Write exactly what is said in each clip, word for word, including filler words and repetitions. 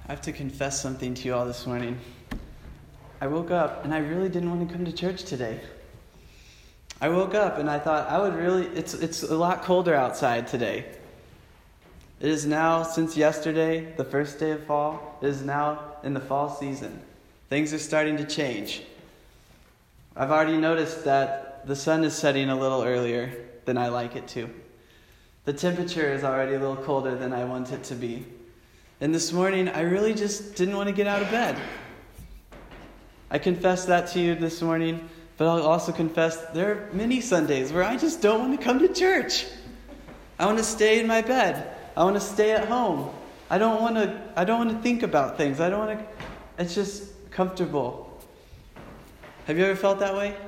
I have to confess something to you all this morning. I woke up and I really didn't want to come to church today. I woke up and I thought I would really, it's it's a lot colder outside today. It is now, since yesterday, the first day of fall, it is now in the fall season. Things are starting to change. I've already noticed that the sun is setting a little earlier than I like it to. The temperature is already a little colder than I want it to be. And this morning, I really just didn't want to get out of bed. I confess that to you this morning, but I'll also confess there are many Sundays where I just don't want to come to church. I want to stay in my bed. I want to stay at home. I don't want to I don't want to think about things. I don't want to it's just comfortable. Have you ever felt that way?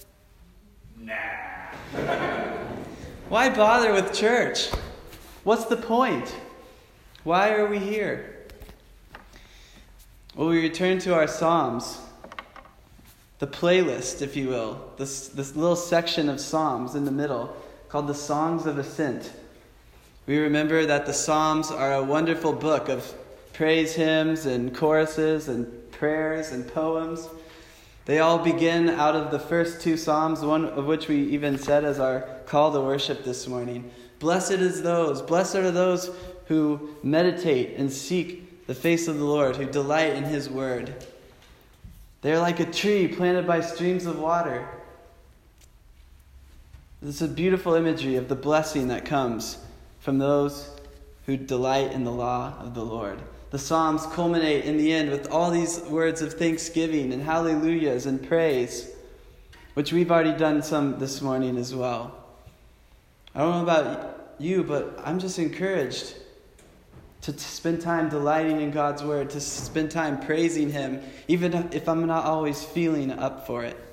Nah. Why bother with church? What's the point? Why are we here? Well, we return to our Psalms, the playlist, if you will, this, this little section of Psalms in the middle called the Songs of Ascent. We remember that the Psalms are a wonderful book of praise hymns and choruses and prayers and poems. They all begin out of the first two Psalms, one of which we even said as our call to worship this morning. Blessed is those, blessed are those who meditate and seek the face of the Lord, who delight in his word. They're like a tree planted by streams of water. This is a beautiful imagery of the blessing that comes from those who delight in the law of the Lord. The Psalms culminate in the end with all these words of thanksgiving and hallelujahs and praise, which we've already done some this morning as well. I don't know about you, but I'm just encouraged to, to spend time delighting in God's word, to spend time praising him, even if I'm not always feeling up for it.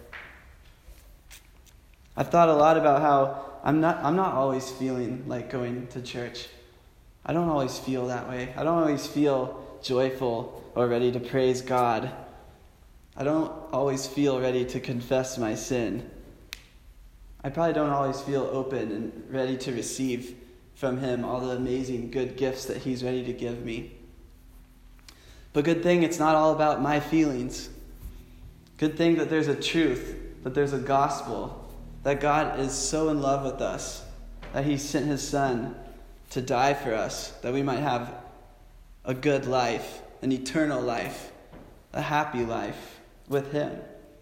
I've thought a lot about how I'm not I'm not always feeling like going to church. I don't always feel that way. I don't always feel joyful or ready to praise God. I don't always feel ready to confess my sin. I probably don't always feel open and ready to receive from him all the amazing good gifts that he's ready to give me. But good thing it's not all about my feelings. Good thing that there's a truth, that there's a gospel, that God is so in love with us, that he sent his son to die for us, that we might have a good life, an eternal life, a happy life with him.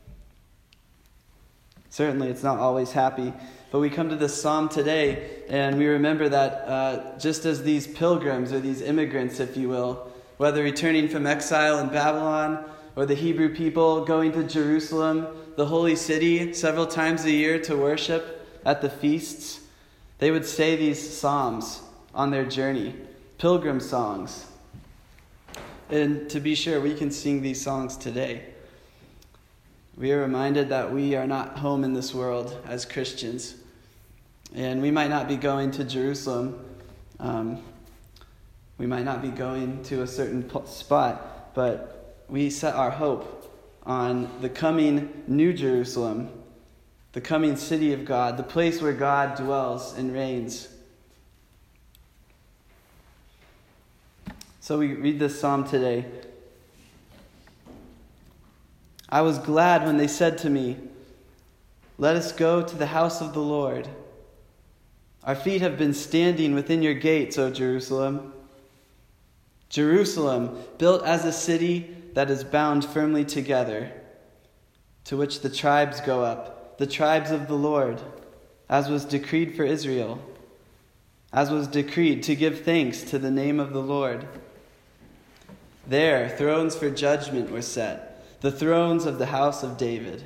Certainly it's not always happy, but we come to this psalm today and we remember that uh, just as these pilgrims or these immigrants, if you will, whether returning from exile in Babylon or the Hebrew people going to Jerusalem, the holy city, several times a year to worship at the feasts, they would say these psalms on their journey, pilgrim songs. And to be sure, we can sing these songs today. We are reminded that we are not home in this world as Christians. And we might not be going to Jerusalem. Um, we might not be going to a certain spot, but we set our hope on the coming New Jerusalem, the coming city of God, the place where God dwells and reigns. So we read this psalm today. I was glad when they said to me, "Let us go to the house of the Lord. Our feet have been standing within your gates, O Jerusalem. Jerusalem, built as a city that is bound firmly together, to which the tribes go up, the tribes of the Lord, as was decreed for Israel, as was decreed to give thanks to the name of the Lord. There, thrones for judgment were set, the thrones of the house of David.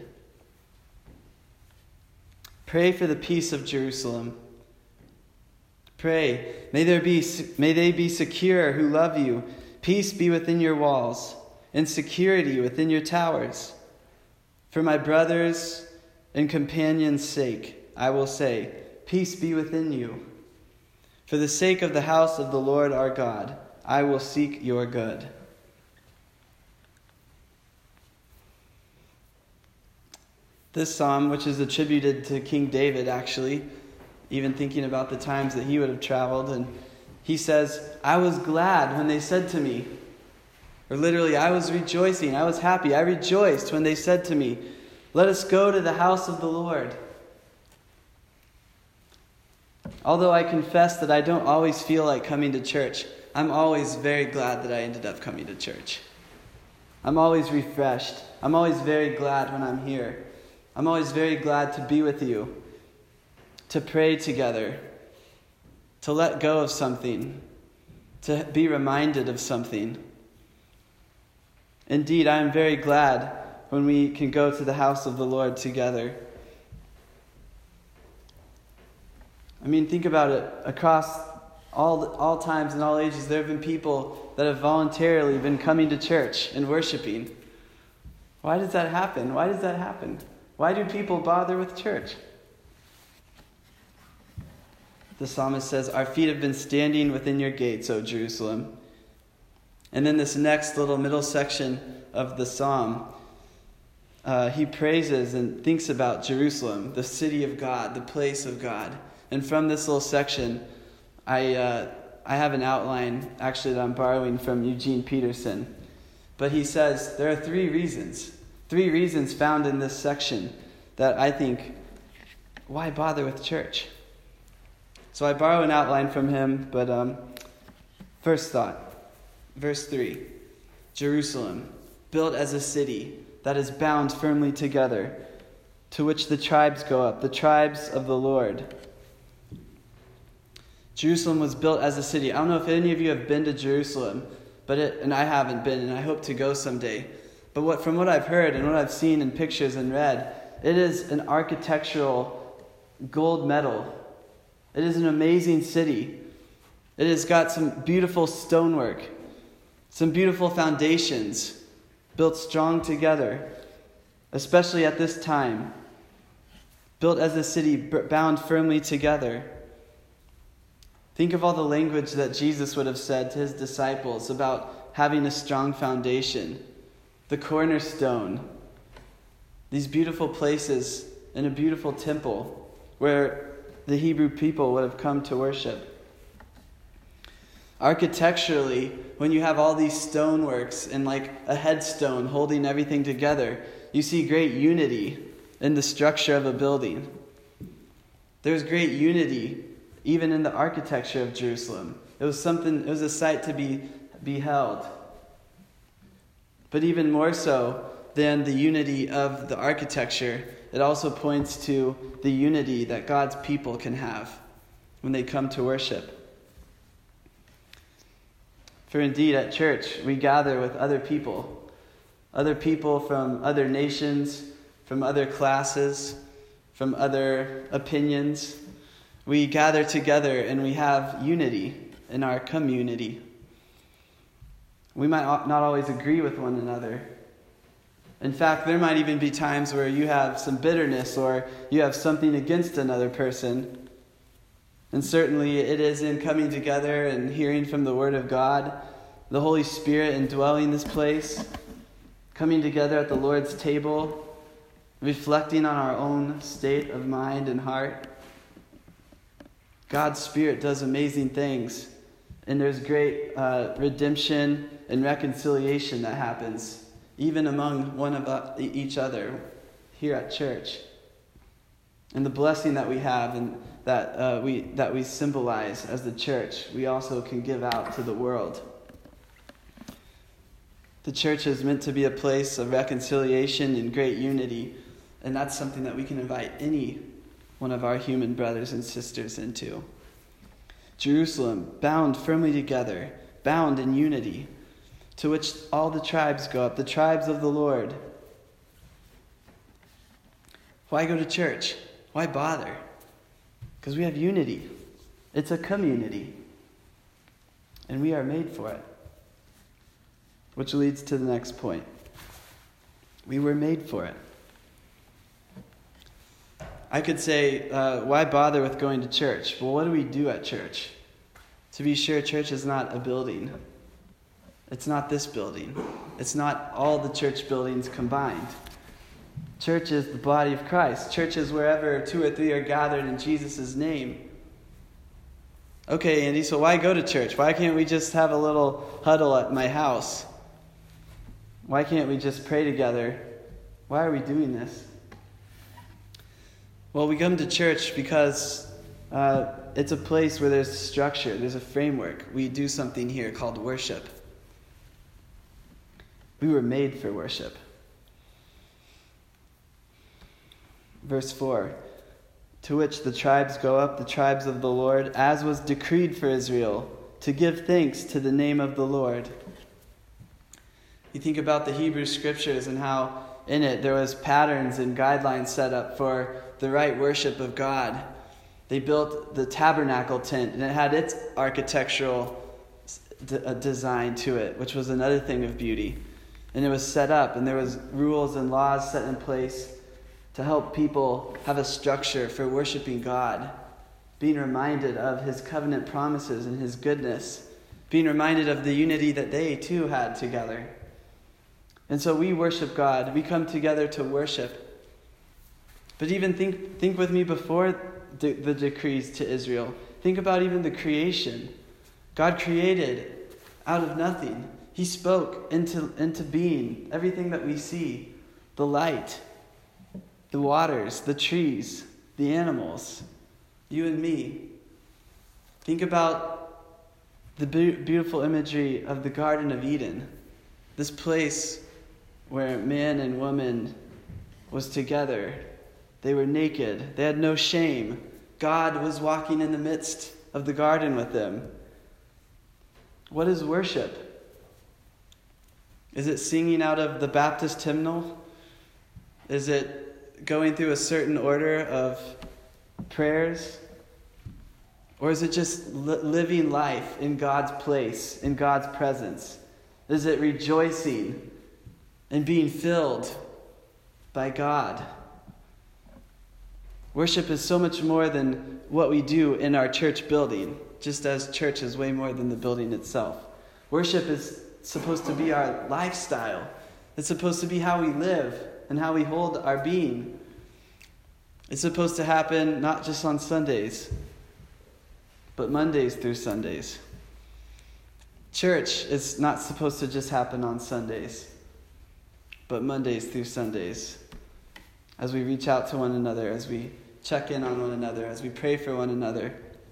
Pray for the peace of Jerusalem. Pray, may there be, may they be secure who love you. Peace be within your walls, and security within your towers. For my brothers and companions' sake, I will say, peace be within you. For the sake of the house of the Lord our God, I will seek your good." This psalm, which is attributed to King David, actually, even thinking about the times that he would have traveled, and he says, I was glad when they said to me, Or literally, I was rejoicing, I was happy, I rejoiced when they said to me, let us go to the house of the Lord. Although I confess that I don't always feel like coming to church, I'm always very glad that I ended up coming to church. I'm always refreshed. I'm always very glad when I'm here. I'm always very glad to be with you, to pray together, to let go of something, to be reminded of something. Indeed, I am very glad when we can go to the house of the Lord together. I mean, think about it. Across all all times and all ages, there have been people that have voluntarily been coming to church and worshiping. Why does that happen? Why does that happen? Why do people bother with church? The psalmist says, our feet have been standing within your gates, O Jerusalem. And then this next little middle section of the psalm, uh, he praises and thinks about Jerusalem, the city of God, the place of God. And from this little section, I uh, I have an outline, actually, that I'm borrowing from Eugene Peterson. But he says there are three reasons, three reasons found in this section that I think, why bother with church? So I borrow an outline from him, but um, first thought, verse three, Jerusalem, built as a city that is bound firmly together, to which the tribes go up, the tribes of the Lord. Jerusalem was built as a city. I don't know if any of you have been to Jerusalem, but it, and I haven't been, and I hope to go someday. But what from what I've heard and what I've seen in pictures and read, it is an architectural gold medal. It is an amazing city. It has got some beautiful stonework, some beautiful foundations built strong together, especially at this time. Built as a city bound firmly together. Think of all the language that Jesus would have said to his disciples about having a strong foundation, the cornerstone, these beautiful places in a beautiful temple where the Hebrew people would have come to worship. Architecturally, when you have all these stoneworks and like a headstone holding everything together, you see great unity in the structure of a building. There's great unity even in the architecture of Jerusalem. It was something, it was a sight to be beheld. But even more so than the unity of the architecture, it also points to the unity that God's people can have when they come to worship. For indeed, at church, we gather with other people, other people from other nations, from other classes, from other opinions. We gather together and we have unity in our community. We might not always agree with one another. In fact, there might even be times where you have some bitterness or you have something against another person. And certainly it is in coming together and hearing from the Word of God, the Holy Spirit indwelling this place, coming together at the Lord's table, reflecting on our own state of mind and heart. God's Spirit does amazing things, and there's great uh, redemption and reconciliation that happens, even among one of uh, each other here at church. And the blessing that we have and that uh, we that we symbolize as the church, we also can give out to the world. The church is meant to be a place of reconciliation and great unity, and that's something that we can invite any one of our human brothers and sisters into. Jerusalem, bound firmly together, bound in unity, to which all the tribes go up, the tribes of the Lord. Why go to church? Why bother? Because we have unity. It's a community. And we are made for it. Which leads to the next point. We were made for it. I could say, uh, why bother with going to church? Well, what do we do at church? To be sure, church is not a building. It's not this building. It's not all the church buildings combined. Church is the body of Christ. Church is wherever two or three are gathered in Jesus' name. Okay, Andy, so why go to church? Why can't we just have a little huddle at my house? Why can't we just pray together? Why are we doing this? Well, we come to church because uh, it's a place where there's structure, there's a framework. We do something here called worship. We were made for worship. Verse four, to which the tribes go up, the tribes of the Lord, as was decreed for Israel, to give thanks to the name of the Lord. You think about the Hebrew scriptures and how in it there was patterns and guidelines set up for the right worship of God. They built the tabernacle tent, and it had its architectural d- design to it, which was another thing of beauty. And it was set up, and there was rules and laws set in place to help people have a structure for worshiping God, being reminded of his covenant promises and his goodness, being reminded of the unity that they too had together. And so we worship God. We come together to worship. But even think think with me before the, the decrees to Israel. Think about even the creation. God created out of nothing. He spoke into, into being everything that we see. The light, the waters, the trees, the animals, you and me. Think about the be- beautiful imagery of the Garden of Eden. This place where man and woman was together. They were naked. They had no shame. God was walking in the midst of the garden with them. What is worship? Is it singing out of the Baptist hymnal? Is it going through a certain order of prayers? Or is it just li- living life in God's place, in God's presence? Is it rejoicing and being filled by God? Worship is so much more than what we do in our church building, just as church is way more than the building itself. Worship is supposed to be our lifestyle. It's supposed to be how we live and how we hold our being. It's supposed to happen not just on Sundays, but Mondays through Sundays. Church is not supposed to just happen on Sundays, but Mondays through Sundays. As we reach out to one another, as we check in on one another, as we pray for one another.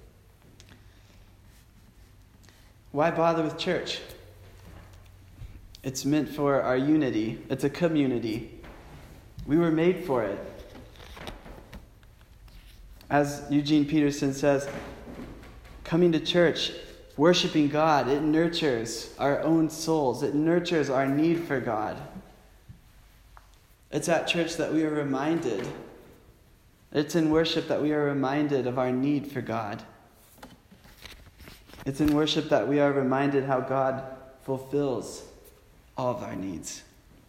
Why bother with church? It's meant for our unity. It's a community. We were made for it. As Eugene Peterson says, coming to church, worshiping God, it nurtures our own souls. It nurtures our need for God. It's at church that we are reminded. It's in worship that we are reminded of our need for God. It's in worship that we are reminded how God fulfills all of our needs.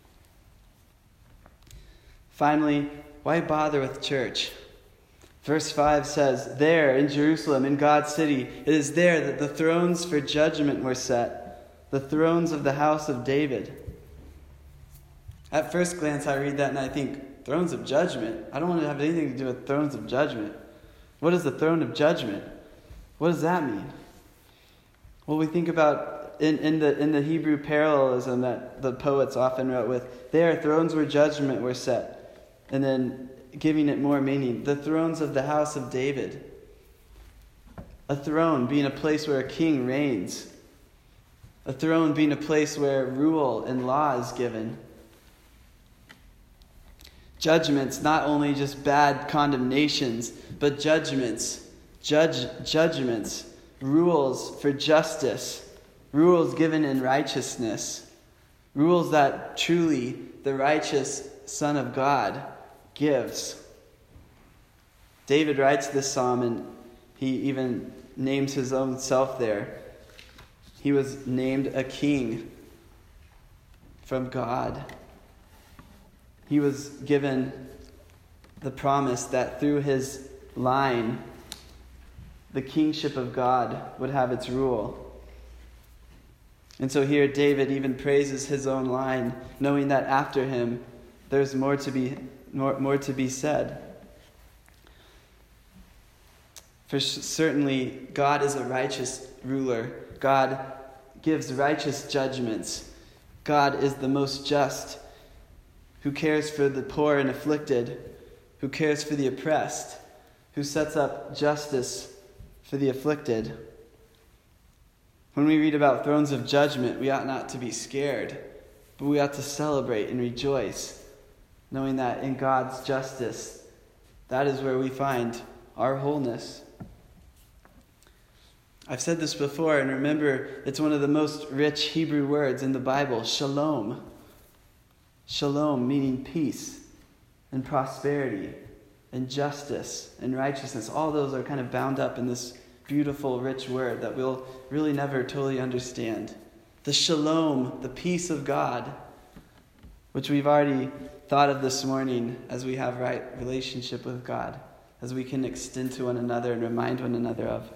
Finally, why bother with church? Verse five says, there in Jerusalem, in God's city, it is there that the thrones for judgment were set, the thrones of the house of David. At first glance, I read that and I think, thrones of judgment? I don't want to have anything to do with thrones of judgment. What is the throne of judgment? What does that mean? Well, we think about in, in the in the Hebrew parallelism that the poets often wrote with, there thrones where judgment were set. And then giving it more meaning, the thrones of the house of David. A throne being a place where a king reigns. A throne being a place where rule and law is given. Judgments, not only just bad condemnations, but judgments, judge judgments, rules for justice, rules given in righteousness, rules that truly the righteous Son of God gives. David writes this psalm, and he even names his own self there. He was named a king from God. He was given the promise that through his line, the kingship of God would have its rule. And so here David even praises his own line, knowing that after him there's more to be more, more to be said. For certainly God is a righteous ruler. God gives righteous judgments. God is the most just, who cares for the poor and afflicted, who cares for the oppressed, who sets up justice for the afflicted. When we read about thrones of judgment, we ought not to be scared, but we ought to celebrate and rejoice, knowing that in God's justice, that is where we find our wholeness. I've said this before, and remember, it's one of the most rich Hebrew words in the Bible, shalom. Shalom, meaning peace and prosperity and justice and righteousness. All those are kind of bound up in this beautiful, rich word that we'll really never totally understand. The shalom, the peace of God, which we've already thought of this morning as we have right relationship with God, as we can extend to one another and remind one another of.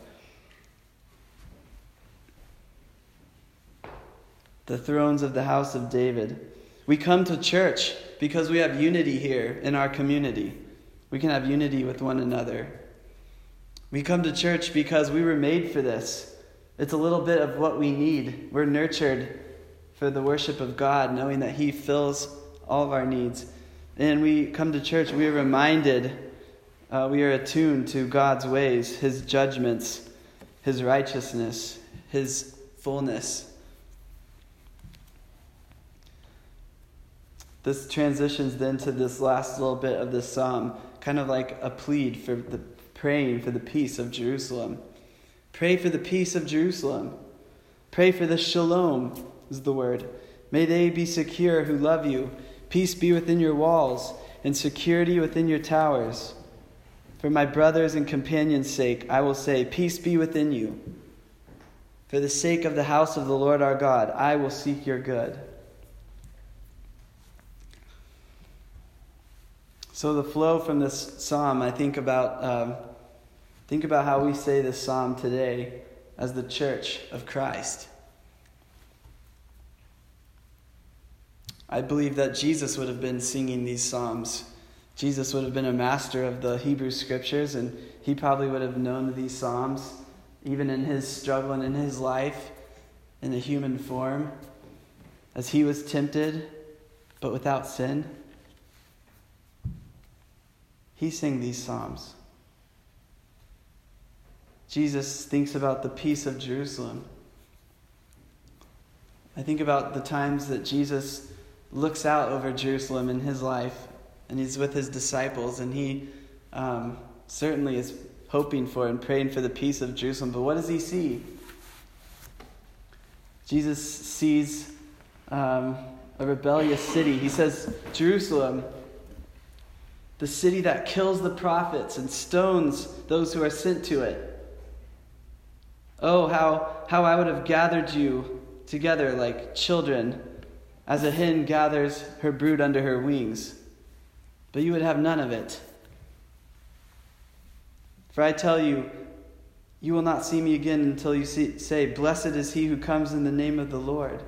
The thrones of the house of David. We come to church because we have unity here in our community. We can have unity with one another. We come to church because we were made for this. It's a little bit of what we need. We're nurtured for the worship of God, knowing that He fills all of our needs. And we come to church, we are reminded, uh, we are attuned to God's ways, His judgments, His righteousness, His fullness. This transitions then to this last little bit of this psalm, kind of like a plead for the praying for the peace of Jerusalem. Pray for the peace of Jerusalem. Pray for the shalom is the word. May they be secure who love you. Peace be within your walls and security within your towers. For my brothers and companions' sake, I will say, peace be within you. For the sake of the house of the Lord our God, I will seek your good. So the flow from this psalm, I think about um, think about how we say this psalm today as the church of Christ. I believe that Jesus would have been singing these psalms. Jesus would have been a master of the Hebrew scriptures, and he probably would have known these psalms, even in his struggle and in his life, in the human form, as he was tempted, but without sin. He sang these psalms. Jesus thinks about the peace of Jerusalem. I think about the times that Jesus looks out over Jerusalem in his life, and he's with his disciples, and he um, certainly is hoping for and praying for the peace of Jerusalem. But what does he see? Jesus sees um, a rebellious city. He says, Jerusalem, the city that kills the prophets and stones those who are sent to it. Oh, how, how I would have gathered you together like children as a hen gathers her brood under her wings. But you would have none of it. For I tell you, you will not see me again until you see, say, blessed is he who comes in the name of the Lord.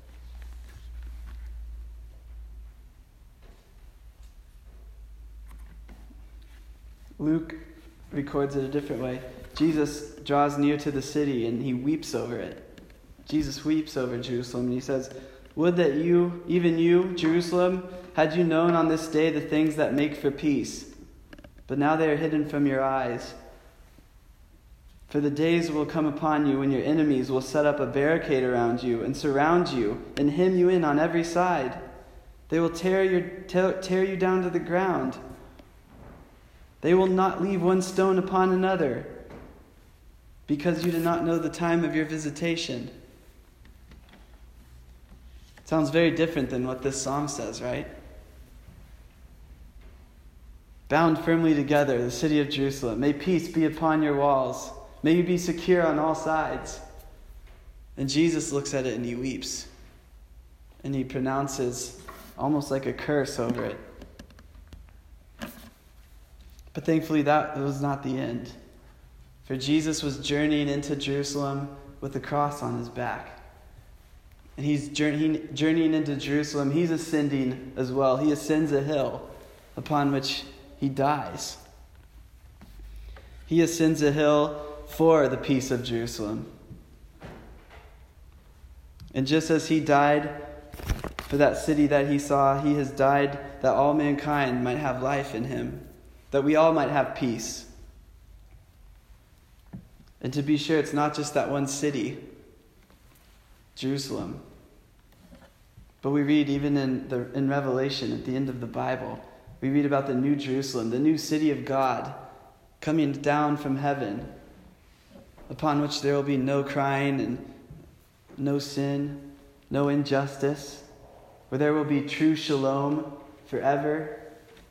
Luke records it a different way. Jesus draws near to the city and he weeps over it. Jesus weeps over Jerusalem and he says, would that you, even you, Jerusalem, had you known on this day the things that make for peace, but now they are hidden from your eyes. For the days will come upon you when your enemies will set up a barricade around you and surround you and hem you in on every side. They will tear your tear, tear you down to the ground. They will not leave one stone upon another, because you did not know the time of your visitation. Sounds very different than what this psalm says, right? Bound firmly together, the city of Jerusalem. May peace be upon your walls. May you be secure on all sides. And Jesus looks at it and he weeps. And he pronounces almost like a curse over it. But thankfully that was not the end. For Jesus was journeying into Jerusalem with the cross on his back. And he's journeying into Jerusalem. He's ascending as well. He ascends a hill upon which he dies. He ascends a hill for the peace of Jerusalem. And just as he died For that city that he saw, he has died that all mankind might have life in him, that we all might have peace. And to be sure, it's not just that one city, Jerusalem. But we read even in the in Revelation, at the end of the Bible, we read about the new Jerusalem, the new city of God, coming down from heaven, upon which there will be no crying and no sin, no injustice, where there will be true shalom forever,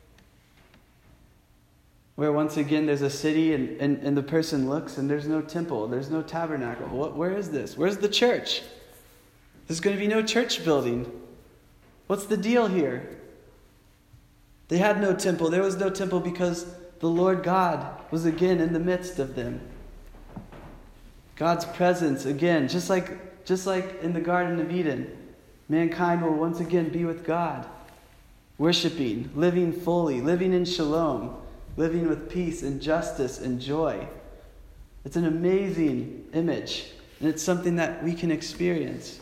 where once again there's a city and, and, and the person looks and there's no temple, there's no tabernacle. What, where is this? Where's the church? There's going to be no church building. What's the deal here? They had no temple. There was no temple because the Lord God was again in the midst of them. God's presence again, just like, just like in the Garden of Eden, mankind will once again be with God, worshiping, living fully, living in shalom, living with peace and justice and joy. It's an amazing image, and it's something that we can experience.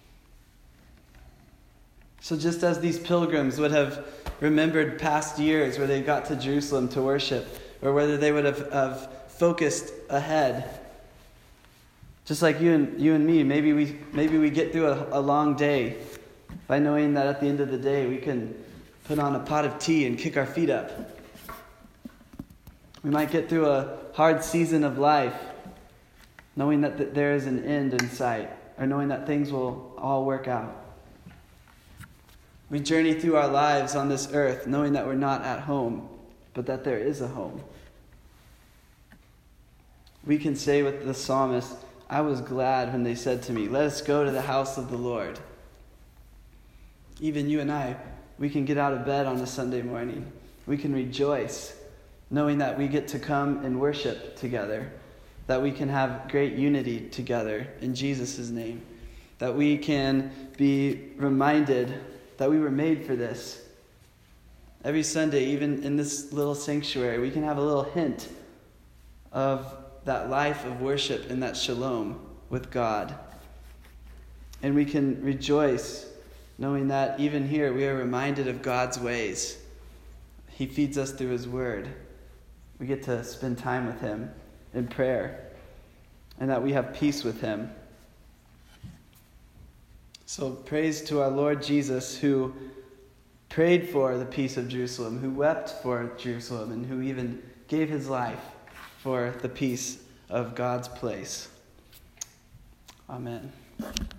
So just as these pilgrims would have remembered past years where they got to Jerusalem to worship, or whether they would have, have focused ahead, just like you and you and me, maybe we maybe we get through a, a long day by knowing that at the end of the day we can put on a pot of tea and kick our feet up. We might get through a hard season of life knowing that th- there is an end in sight, or knowing that things will all work out. We journey through our lives on this earth knowing that we're not at home, but that there is a home. We can say with the psalmist, I was glad when they said to me, let us go to the house of the Lord. Even you and I, we can get out of bed on a Sunday morning. We can rejoice knowing that we get to come and worship together, that we can have great unity together in Jesus' name, that we can be reminded that we were made for this. Every Sunday, even in this little sanctuary, we can have a little hint of that life of worship and that shalom with God. And we can rejoice knowing that even here we are reminded of God's ways. He feeds us through His Word. We get to spend time with Him in prayer, and that we have peace with Him. So praise to our Lord Jesus, who prayed for the peace of Jerusalem, who wept for Jerusalem, and who even gave His life for the peace of God's place. Amen.